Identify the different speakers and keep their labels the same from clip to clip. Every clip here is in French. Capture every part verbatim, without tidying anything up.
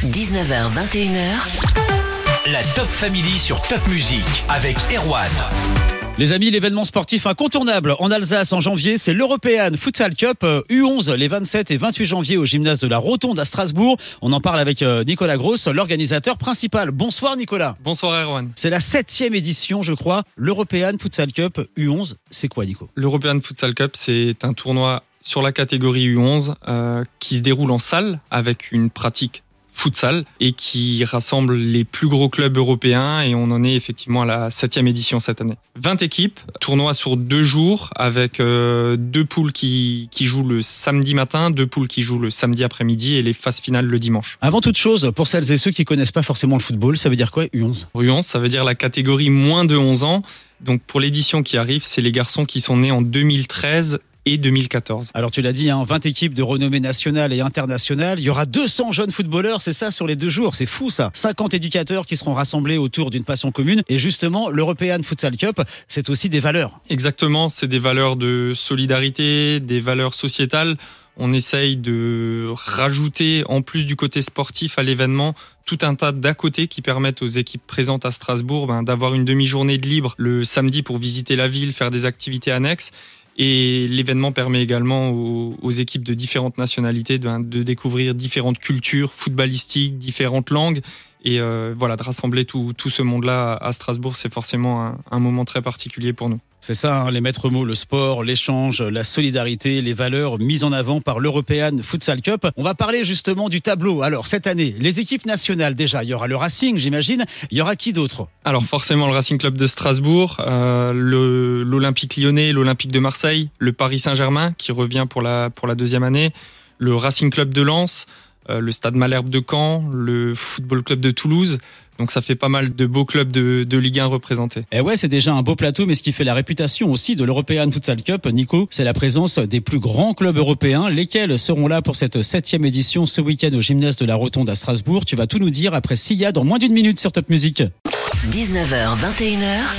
Speaker 1: dix-neuf heures vingt et une heures, la Top Family sur Top Music avec Erwan.
Speaker 2: Les amis, l'événement sportif incontournable en Alsace en janvier, c'est l'European Futsal Cup U onze les vingt-sept et vingt-huit janvier au gymnase de la Rotonde à Strasbourg. On en parle avec Nicolas Gross, l'organisateur principal. Bonsoir Nicolas.
Speaker 3: Bonsoir Erwan.
Speaker 2: C'est la septième édition, je crois, l'European Futsal Cup U onze. C'est quoi Nico ?
Speaker 3: L'European Futsal Cup, c'est un tournoi sur la catégorie U onze euh, qui se déroule en salle avec une pratique futsal et qui rassemble les plus gros clubs européens, et on en est effectivement à la septième édition cette année. vingt équipes, tournoi sur deux jours avec euh, deux poules qui, qui jouent le samedi matin, deux poules qui jouent le samedi après-midi et les phases finales le dimanche.
Speaker 2: Avant toute chose, pour celles et ceux qui connaissent pas forcément le football, ça veut dire quoi U onze ?
Speaker 3: U onze, ça veut dire la catégorie moins de onze ans. Donc pour l'édition qui arrive, c'est les garçons qui sont nés en deux mille treize et deux mille quatorze.
Speaker 2: Alors tu l'as dit, hein, vingt équipes de renommée nationale et internationale. Il y aura deux cents jeunes footballeurs, c'est ça, sur les deux jours. C'est fou ça. cinquante éducateurs qui seront rassemblés autour d'une passion commune. Et justement, l'European Futsal Cup, c'est aussi des valeurs.
Speaker 3: Exactement, c'est des valeurs de solidarité, des valeurs sociétales. On essaye de rajouter, en plus du côté sportif à l'événement, tout un tas d'à côté qui permettent aux équipes présentes à Strasbourg ben, d'avoir une demi-journée de libre le samedi pour visiter la ville, faire des activités annexes. Et l'événement permet également aux, aux équipes de différentes nationalités de, de découvrir différentes cultures footballistiques, différentes langues. Et euh, voilà, de rassembler tout, tout ce monde-là à Strasbourg, c'est forcément un, un moment très particulier pour nous.
Speaker 2: C'est ça, hein, les maîtres mots, le sport, l'échange, la solidarité, les valeurs mises en avant par l'European Futsal Cup. On va parler justement du tableau. Alors, cette année, les équipes nationales, déjà, il y aura le Racing, j'imagine. Il y aura qui d'autre ?
Speaker 3: Alors, forcément, le Racing Club de Strasbourg, euh, le, l'Olympique Lyonnais, l'Olympique de Marseille, le Paris Saint-Germain, qui revient pour la, pour la deuxième année, le Racing Club de Lens, euh, le Stade Malherbe de Caen, le Football Club de Toulouse. Donc ça fait pas mal de beaux clubs de, de Ligue un représentés.
Speaker 2: Et ouais, c'est déjà un beau plateau, mais ce qui fait la réputation aussi de l'European Futsal Cup, Nico, c'est la présence des plus grands clubs européens, lesquels seront là pour cette septième édition ce week-end au gymnase de la Rotonde à Strasbourg. Tu vas tout nous dire après Sia dans moins d'une minute sur Top Music.
Speaker 1: dix-neuf heures vingt et une heures,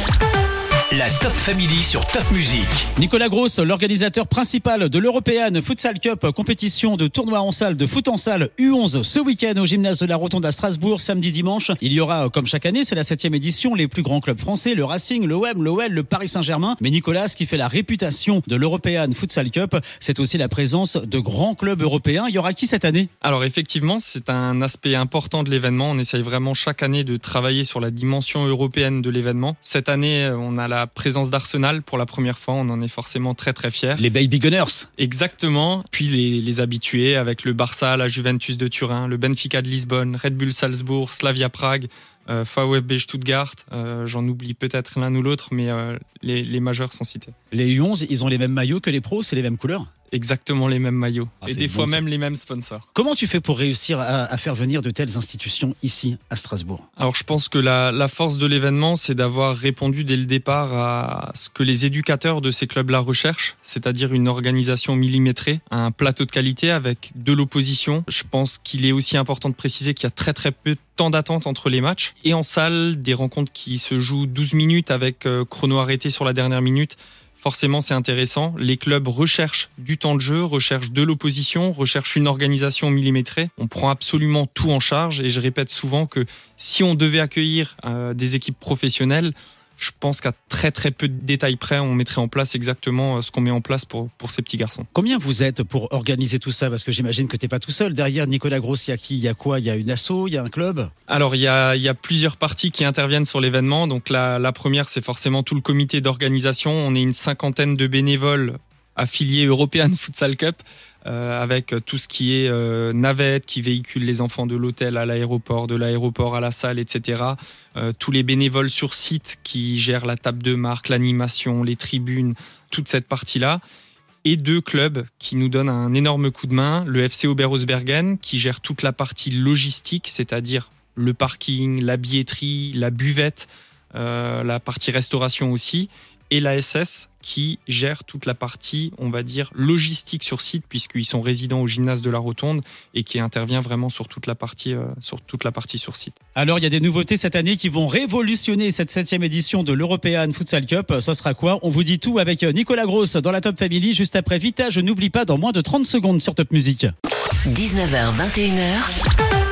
Speaker 1: la Top Family sur Top Music.
Speaker 2: Nicolas Gross, l'organisateur principal de l'European Futsal Cup, compétition de tournoi en salle, de foot en salle U onze ce week-end au gymnase de la Rotonde à Strasbourg, samedi dimanche. Il y aura, comme chaque année, c'est la septième édition, les plus grands clubs français, le Racing, l'O M, l'O L, le Paris Saint-Germain. Mais Nicolas, ce qui fait la réputation de l'European Futsal Cup, c'est aussi la présence de grands clubs européens. Il y aura qui cette année ?
Speaker 3: Alors effectivement, c'est un aspect important de l'événement. On essaye vraiment chaque année de travailler sur la dimension européenne de l'événement. Cette année, on a la présence d'Arsenal pour la première fois, on en est forcément très très fiers.
Speaker 2: Les Baby Gunners.
Speaker 3: Exactement, puis les, les habitués avec le Barça, la Juventus de Turin, le Benfica de Lisbonne, Red Bull Salzbourg, Slavia Prague, euh, VfB Stuttgart, euh, j'en oublie peut-être l'un ou l'autre, mais euh, les, les majeurs sont cités.
Speaker 2: Les U onze, ils ont les mêmes maillots que les pros, c'est les mêmes couleurs ?
Speaker 3: Exactement les mêmes maillots,
Speaker 2: ah,
Speaker 3: et des
Speaker 2: bon,
Speaker 3: fois
Speaker 2: ça.
Speaker 3: même les mêmes sponsors.
Speaker 2: Comment tu fais pour réussir à, à faire venir de telles institutions ici à Strasbourg ?
Speaker 3: Alors je pense que la, la force de l'événement, c'est d'avoir répondu dès le départ à ce que les éducateurs de ces clubs-là recherchent, c'est-à-dire une organisation millimétrée, un plateau de qualité avec de l'opposition. Je pense qu'il est aussi important de préciser qu'il y a très très peu de temps d'attente entre les matchs, et en salle, des rencontres qui se jouent douze minutes avec euh, chrono arrêté sur la dernière minute. Forcément, c'est intéressant. Les clubs recherchent du temps de jeu, recherchent de l'opposition, recherchent une organisation millimétrée. On prend absolument tout en charge, et je répète souvent que si on devait accueillir euh, des équipes professionnelles, je pense qu'à très très peu de détails près, on mettrait en place exactement ce qu'on met en place pour, pour ces petits garçons.
Speaker 2: Combien vous êtes pour organiser tout ça ? Parce que j'imagine que tu n'es pas tout seul. Derrière Nicolas Gross, il y a qui ? Il y a quoi ? Il y a une asso ? Il y a un club ?
Speaker 3: Alors, il y a, il y a plusieurs parties qui interviennent sur l'événement. Donc la, la première, c'est forcément tout le comité d'organisation. On est une cinquantaine de bénévoles affiliés European Futsal Cup, euh, avec tout ce qui est euh, navette qui véhicule les enfants de l'hôtel à l'aéroport, de l'aéroport à la salle, et cetera. Euh, tous les bénévoles sur site qui gèrent la table de marque, l'animation, les tribunes, toute cette partie-là. Et deux clubs qui nous donnent un énorme coup de main. Le F C Oberhausbergen qui gère toute la partie logistique, c'est-à-dire le parking, la billetterie, la buvette, euh, la partie restauration aussi. Et la S S qui gère toute la partie, on va dire, logistique sur site, puisqu'ils sont résidents au gymnase de la Rotonde, et qui intervient vraiment sur toute la partie, euh, sur toute la partie sur site.
Speaker 2: Alors, il y a des nouveautés cette année qui vont révolutionner cette septième édition de l'European Futsal Cup. Ce sera quoi ? On vous dit tout avec Nicolas Gross dans la Top Family, juste après Vita. Je n'oublie pas dans moins de trente secondes sur Top Music.
Speaker 1: dix-neuf heures vingt et une heures,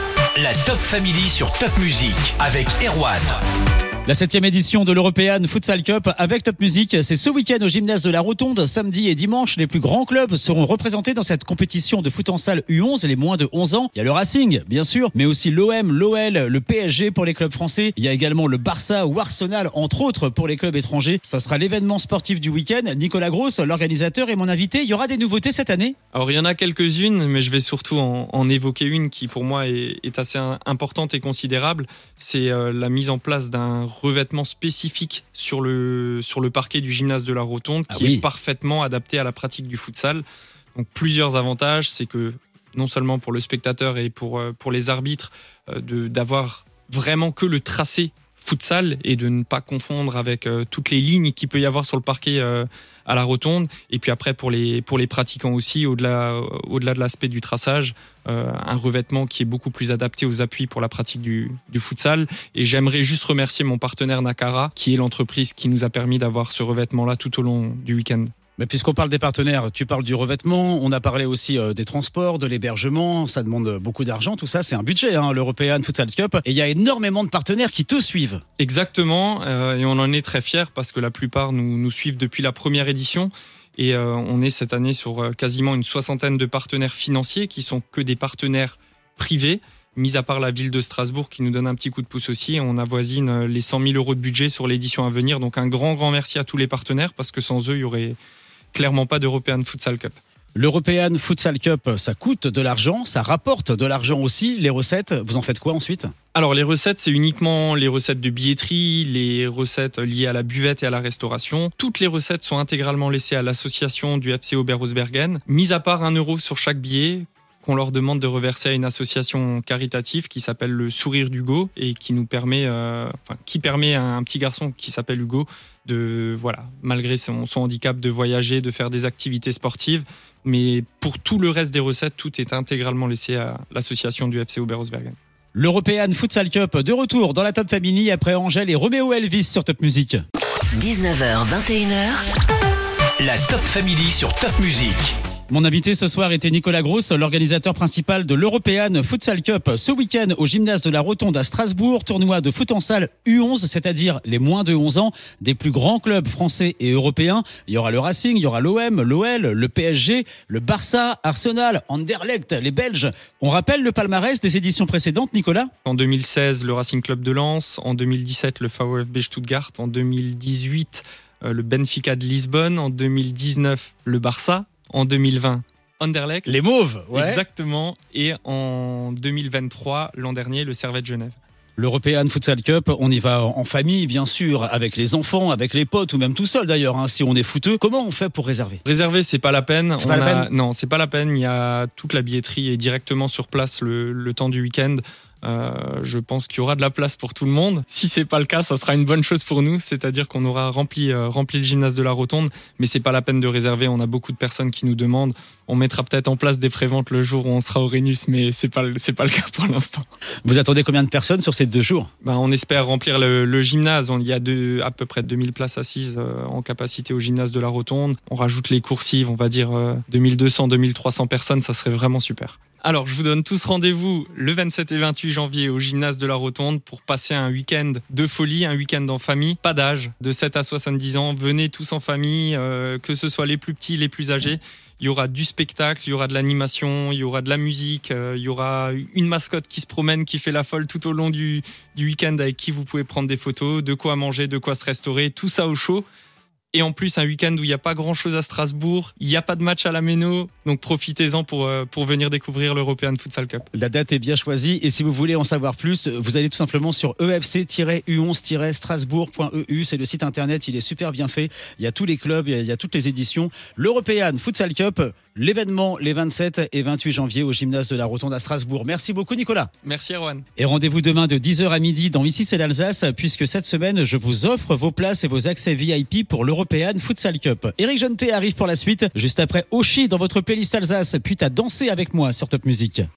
Speaker 1: La Top Family sur Top Music avec Erwan.
Speaker 2: La septième édition de l'European Futsal Cup avec Top Music, c'est ce week-end au gymnase de la Rotonde. Samedi et dimanche, les plus grands clubs seront représentés dans cette compétition de foot en salle U onze, les moins de onze ans. Il y a le Racing, bien sûr, mais aussi l'O M, l'O L, le P S G pour les clubs français. Il y a également le Barça ou Arsenal, entre autres, pour les clubs étrangers. Ça sera l'événement sportif du week-end. Nicolas Gross, l'organisateur, est mon invité. Il y aura des nouveautés cette année ?
Speaker 3: Alors, il y en a quelques-unes, mais je vais surtout en, en évoquer une qui, pour moi, est, est assez importante et considérable. C'est euh, la mise en place d'un revêtement spécifique sur le, sur le parquet du gymnase de la Rotonde qui ah oui. est parfaitement adapté à la pratique du futsal. Donc plusieurs avantages, c'est que non seulement pour le spectateur et pour, pour les arbitres, euh, de, d'avoir vraiment que le tracé futsal et de ne pas confondre avec euh, toutes les lignes qu'il peut y avoir sur le parquet euh, à la Rotonde. Et puis après, pour les, pour les pratiquants aussi, au-delà, au-delà de l'aspect du traçage, euh, un revêtement qui est beaucoup plus adapté aux appuis pour la pratique du, du futsal. Et j'aimerais juste remercier mon partenaire Nakara, qui est l'entreprise qui nous a permis d'avoir ce revêtement-là tout au long du week-end.
Speaker 2: Mais puisqu'on parle des partenaires, tu parles du revêtement, on a parlé aussi euh, des transports, de l'hébergement, ça demande beaucoup d'argent, tout ça c'est un budget, hein, l'European Futsal Cup, et il y a énormément de partenaires qui te suivent.
Speaker 3: Exactement, euh, et on en est très fiers parce que la plupart nous, nous suivent depuis la première édition, et euh, on est cette année sur euh, quasiment une soixantaine de partenaires financiers qui sont que des partenaires privés, mis à part la ville de Strasbourg qui nous donne un petit coup de pouce aussi. On avoisine les cent mille euros de budget sur l'édition à venir, donc un grand grand merci à tous les partenaires parce que sans eux il y aurait clairement pas d'European Futsal Cup.
Speaker 2: L'European Futsal Cup, ça coûte de l'argent, ça rapporte de l'argent aussi. Les recettes, vous en faites quoi ensuite ?
Speaker 3: Alors les recettes, c'est uniquement les recettes de billetterie, les recettes liées à la buvette et à la restauration. Toutes les recettes sont intégralement laissées à l'association du F C Oberhausbergen, mis à part un euro sur chaque billet qu'on leur demande de reverser à une association caritative qui s'appelle le Sourire d'Hugo et qui nous permet, euh, enfin, qui permet à un petit garçon qui s'appelle Hugo de, voilà, malgré son, son handicap, de voyager, de faire des activités sportives. Mais pour tout le reste des recettes, tout est intégralement laissé à l'association du F C Oberhausbergen.
Speaker 2: L'European Futsal Cup de retour dans la Top Family après Angèle et Roméo Elvis sur Top Music.
Speaker 1: dix-neuf heures vingt et une heures, la Top Family sur Top Music.
Speaker 2: Mon invité ce soir était Nicolas Gross, l'organisateur principal de l'European Futsal Cup ce week-end au gymnase de la Rotonde à Strasbourg, tournoi de foot en salle U onze, c'est-à-dire les moins de onze ans, des plus grands clubs français et européens. Il y aura le Racing, il y aura l'O M, l'O L, le P S G, le Barça, Arsenal, Anderlecht, les Belges. On rappelle le palmarès des éditions précédentes, Nicolas ?
Speaker 3: En deux mille seize, le Racing Club de Lens, en deux mille dix-sept, le VfB Stuttgart, en deux mille dix-huit, le Benfica de Lisbonne, en deux mille dix-neuf, le Barça. En deux mille vingt, Anderlecht.
Speaker 2: Les Mauves, ouais.
Speaker 3: Exactement. Et en deux mille vingt-trois, l'an dernier, le Servette Genève.
Speaker 2: L'European Futsal Cup, on y va en famille, bien sûr, avec les enfants, avec les potes, ou même tout seul d'ailleurs, hein, si on est footeux. Comment on fait pour réserver ?
Speaker 3: Réserver, c'est pas la peine.
Speaker 2: C'est
Speaker 3: on
Speaker 2: pas la
Speaker 3: a...
Speaker 2: peine ?
Speaker 3: Non, c'est pas la peine. Il y a toute la billetterie est directement sur place le, le temps du week-end. Euh, je pense qu'il y aura de la place pour tout le monde. Si c'est pas le cas, ça sera une bonne chose pour nous, c'est-à-dire qu'on aura rempli, euh, rempli le gymnase de la Rotonde, mais c'est pas la peine de réserver. On a beaucoup de personnes qui nous demandent. On mettra peut-être en place des préventes le jour où on sera au Rhenus, mais c'est pas c'est pas le cas pour l'instant.
Speaker 2: Vous attendez combien de personnes sur ces deux jours ?
Speaker 3: Ben, on espère remplir le, le gymnase. Il y a deux, à peu près deux mille places assises euh, en capacité au gymnase de la Rotonde. On rajoute les coursives, on va dire euh, deux mille deux cents, deux mille trois cents personnes, ça serait vraiment super. Alors, je vous donne tous rendez-vous le vingt-sept et vingt-huit janvier au gymnase de la Rotonde pour passer un week-end de folie, un week-end en famille. Pas d'âge, de sept à soixante-dix ans. Venez tous en famille, euh, que ce soit les plus petits, les plus âgés. Il y aura du spectacle, il y aura de l'animation, il y aura de la musique, euh, il y aura une mascotte qui se promène, qui fait la folle tout au long du, du week-end avec qui vous pouvez prendre des photos, de quoi manger, de quoi se restaurer, tout ça au chaud. Et en plus, un week-end où il n'y a pas grand-chose à Strasbourg, il n'y a pas de match à la Méno, donc profitez-en pour, pour venir découvrir l'European Futsal Cup.
Speaker 2: La date est bien choisie et si vous voulez en savoir plus, vous allez tout simplement sur e f c u onze strasbourg point e u, c'est le site internet, il est super bien fait, il y a tous les clubs, il y a toutes les éditions. L'European Futsal Cup, l'événement les vingt-sept et vingt-huit janvier au gymnase de la Rotonde à Strasbourg. Merci beaucoup Nicolas.
Speaker 3: Merci Erwan.
Speaker 2: Et rendez-vous demain de dix heures à midi dans Ici c'est l'Alsace, puisque cette semaine je vous offre vos places et vos accès V I P pour l'European Futsal Cup. Éric Jeantet arrive pour la suite, juste après Oshi dans votre playlist Alsace, puis à danser avec moi sur Top Music.